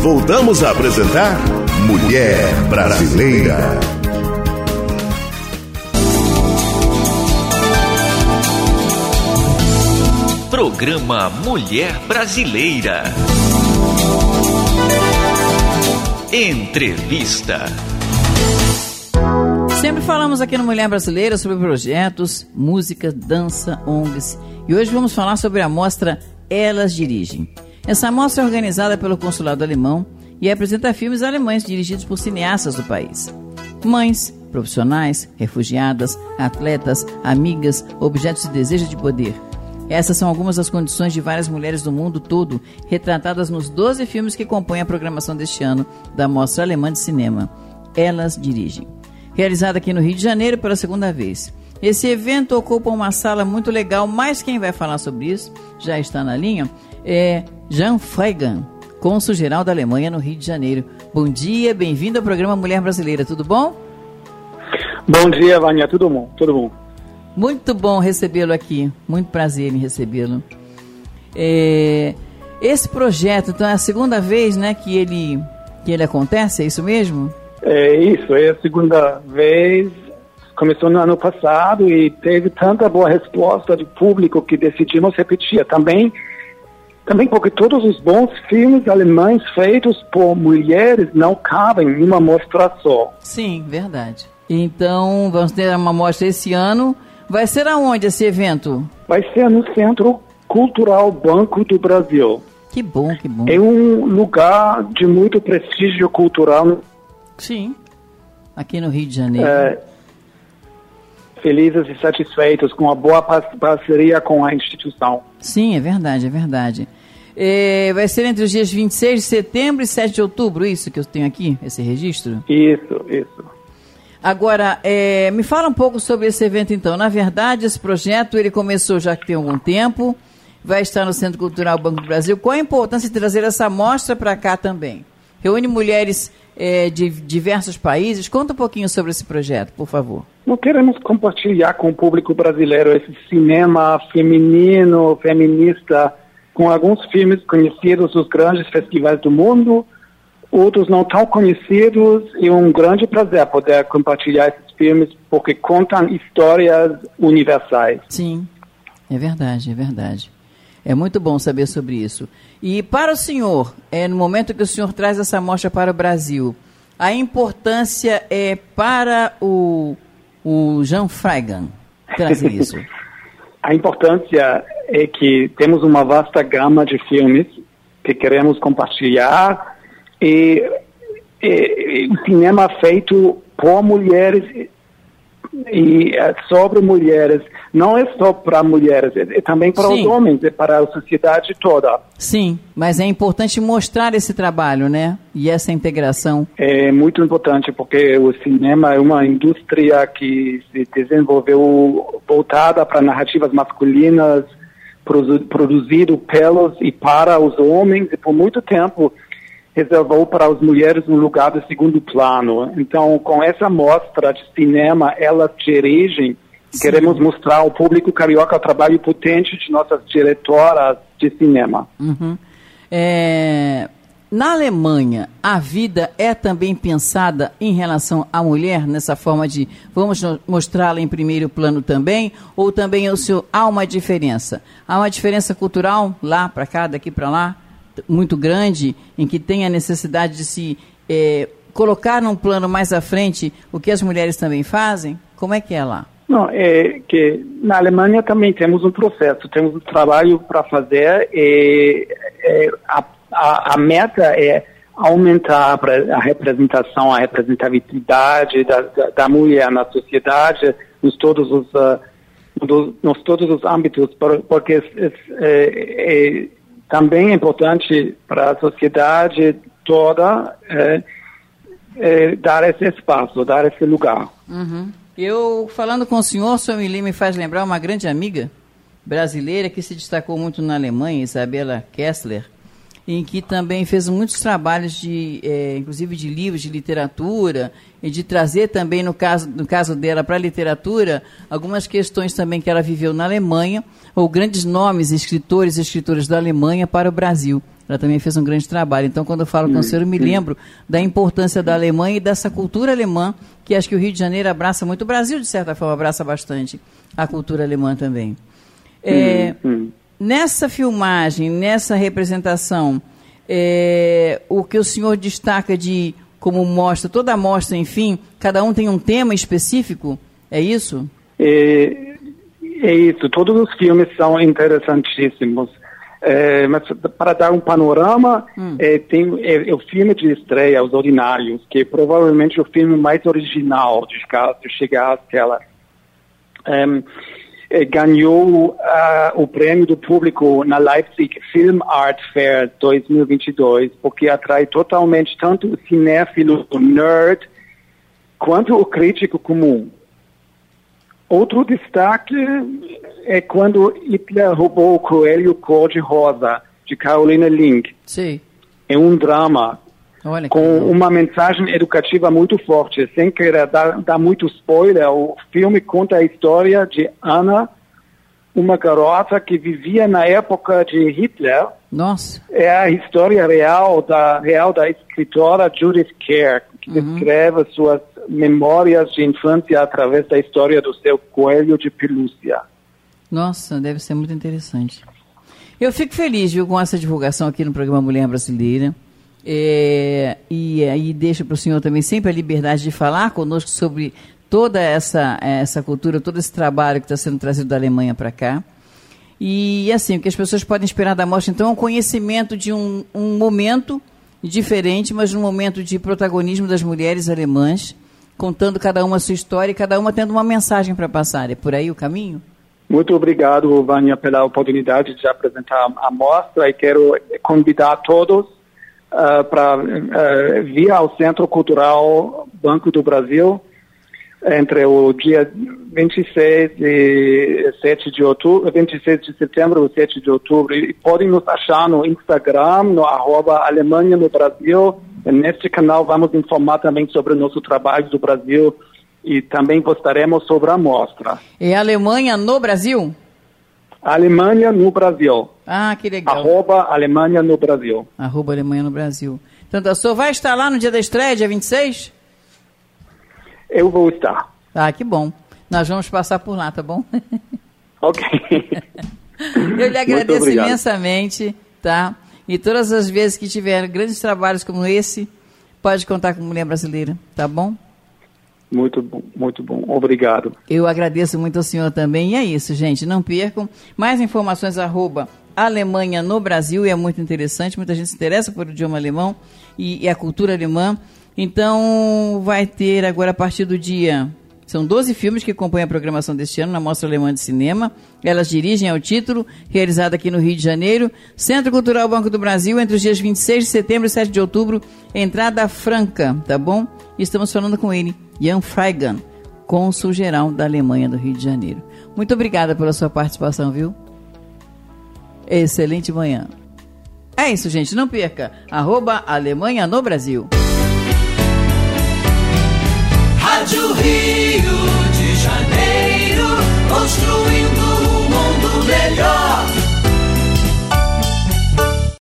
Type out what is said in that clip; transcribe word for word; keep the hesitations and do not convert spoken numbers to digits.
voltamos a apresentar Mulher Brasileira. Programa Mulher Brasileira. Entrevista. Sempre falamos aqui no Mulher Brasileira sobre projetos, música, dança, O N Gs. E hoje vamos falar sobre a mostra Elas Dirigem. Essa mostra é organizada pelo Consulado Alemão e apresenta filmes alemães dirigidos por cineastas do país. Mães, profissionais, refugiadas, atletas, amigas, objetos de desejo de poder. Essas são algumas das condições de várias mulheres do mundo todo, retratadas nos doze filmes que compõem a programação deste ano da Mostra Alemã de Cinema. Elas Dirigem. Realizada aqui no Rio de Janeiro pela segunda vez. Esse evento ocupa uma sala muito legal, mas quem vai falar sobre isso, já está na linha, é Jan Freigang, cônsul-geral da Alemanha no Rio de Janeiro. Bom dia, bem-vindo ao programa Mulher Brasileira, tudo bom? Bom dia, Vânia, tudo bom, tudo bom. Muito bom recebê-lo aqui, muito prazer em recebê-lo. É, esse projeto, então, é a segunda vez, né, que ele, que ele acontece, é isso mesmo? É isso, é a segunda vez, começou no ano passado e teve tanta boa resposta do público que decidimos repetir. Também, também porque todos os bons filmes alemães feitos por mulheres não cabem em uma mostra só. Sim, verdade. Então, vamos ter uma mostra esse ano. Vai ser aonde esse evento? Vai ser no Centro Cultural Banco do Brasil. Que bom, que bom. É um lugar de muito prestígio cultural. Sim, aqui no Rio de Janeiro. É, felizes e satisfeitos com a boa parceria com a instituição. Sim, é verdade, é verdade. É, vai ser entre os dias vinte e seis de setembro e sete de outubro, isso que eu tenho aqui, esse registro? Isso, isso. Agora, é, me fala um pouco sobre esse evento, então. Na verdade, esse projeto, ele começou já que tem algum tempo, vai estar no Centro Cultural Banco do Brasil. Qual a importância de trazer essa mostra para cá também? Reúne mulheres é, de diversos países. Conta um pouquinho sobre esse projeto, por favor. Nós queremos compartilhar com o público brasileiro esse cinema feminino, feminista, com alguns filmes conhecidos dos grandes festivais do mundo, outros não tão conhecidos, e um grande prazer poder compartilhar esses filmes, porque contam histórias universais. Sim, é verdade, é verdade. É muito bom saber sobre isso. E para o senhor, é, no momento que o senhor traz essa mostra para o Brasil, a importância é para o, o Jan Freigang trazer isso? A importância é que temos uma vasta gama de filmes que queremos compartilhar, e, e, e o cinema feito por mulheres e é sobre mulheres, não é só para mulheres, é, é também para Sim. os homens, é para a sociedade toda. Sim, mas é importante mostrar esse trabalho, né? E essa integração. É muito importante, porque o cinema é uma indústria que se desenvolveu voltada para narrativas masculinas, produ- produzido pelos e para os homens, e por muito tempo reservou para as mulheres um lugar de segundo plano. Então, com essa mostra de cinema, Elas Dirigem, Sim. queremos mostrar ao público carioca o trabalho potente de nossas diretoras de cinema. Uhum. É... Na Alemanha, a vida é também pensada em relação à mulher, nessa forma de vamos mostrá-la em primeiro plano também, ou também o seu, há uma diferença? Há uma diferença cultural lá para cá, daqui para lá? Muito grande, em que tem a necessidade de se é, colocar num plano mais à frente o que as mulheres também fazem? Como é que é lá? Não, é que na Alemanha também temos um processo, temos um trabalho para fazer, e, e a, a, a meta é aumentar a representação, a representatividade da, da, da mulher na sociedade, nos todos os, uh, nos, nos todos os âmbitos, porque é, é, é, também é importante para a sociedade toda é, é, dar esse espaço, dar esse lugar. Uhum. Eu, falando com o senhor, o senhor me faz lembrar uma grande amiga brasileira que se destacou muito na Alemanha, Isabela Kessler, em que também fez muitos trabalhos, de, é, inclusive de livros de literatura, e de trazer também, no caso, no caso dela, para a literatura, algumas questões também que ela viveu na Alemanha, ou grandes nomes, escritores e escritoras da Alemanha para o Brasil. Ela também fez um grande trabalho. Então, quando eu falo com o senhor, eu me lembro da importância da Alemanha e dessa cultura alemã, que acho que o Rio de Janeiro abraça muito. O Brasil, de certa forma, abraça bastante a cultura alemã também. É, hum, hum. Nessa filmagem, nessa representação, é, o que o senhor destaca de como mostra, toda a mostra, enfim, cada um tem um tema específico? É isso? É, é isso. Todos os filmes são interessantíssimos. É, mas para dar um panorama, hum. é, tem é, é o filme de estreia, Os Ordinários, que é provavelmente o filme mais original de, de chegar às telas. É, é, ganhou uh, o prêmio do público na Leipzig Film Art Fair dois mil e vinte e dois, porque atrai totalmente tanto o cinéfilo, o nerd, quanto o crítico comum. Outro destaque é quando Hitler roubou o coelho cor-de-rosa, de Carolina Link. Sim. É um drama Olha com que uma mensagem educativa muito forte. Sem querer dar, dar muito spoiler, o filme conta a história de Anna, uma garota que vivia na época de Hitler. Nossa. É a história real da, real da escritora Judith Kerr, que uhum. descreve suas memórias de infância através da história do seu coelho de pelúcia. Nossa, deve ser muito interessante. Eu fico feliz, viu, com essa divulgação aqui no programa Mulher Brasileira. É, e aí deixo para o senhor também sempre a liberdade de falar conosco sobre toda essa, essa cultura, todo esse trabalho que está sendo trazido da Alemanha para cá. E assim, o que as pessoas podem esperar da mostra, então, é um conhecimento de um, um momento diferente, mas um momento de protagonismo das mulheres alemãs, contando cada uma a sua história e cada uma tendo uma mensagem para passar. É por aí o caminho? Muito obrigado, Vânia, pela oportunidade de apresentar a mostra, e quero convidar todos uh, para uh, vir ao Centro Cultural Banco do Brasil entre o dia vinte e seis e sete de outubro, vinte e seis de setembro e sete de outubro. E podem nos achar no Instagram, no arroba Alemanha no Brasil. Neste canal vamos informar também sobre o nosso trabalho do Brasil e também postaremos sobre a mostra. É Alemanha no Brasil? Alemanha no Brasil. Ah, que legal. Arroba Alemanha no Brasil. Arroba Alemanha no Brasil. Então, o senhor vai estar lá no dia da estreia, dia vinte e seis? Eu vou estar. Ah, que bom. Nós vamos passar por lá, tá bom? Ok. Eu lhe agradeço imensamente, tá? E todas as vezes que tiver grandes trabalhos como esse, pode contar com Mulher Brasileira, tá bom? Muito bom, muito bom. Obrigado. Eu agradeço muito ao senhor também. E é isso, gente. Não percam. Mais informações, arroba Alemanha no Brasil. E é muito interessante. Muita gente se interessa por o idioma alemão e, e a cultura alemã. Então, vai ter agora, a partir do dia... São doze filmes que compõem a programação deste ano na Mostra Alemã de Cinema. Elas dirigem ao título, realizada aqui no Rio de Janeiro. Centro Cultural Banco do Brasil, entre os dias vinte e seis de setembro e sete de outubro. Entrada franca, tá bom? E estamos falando com ele, Jan Freigang, cônsul-geral da Alemanha do Rio de Janeiro. Muito obrigada pela sua participação, viu? Excelente manhã. É isso, gente. Não perca. Arroba Alemanha no Brasil. Rádio Rio de Janeiro, construindo um mundo melhor.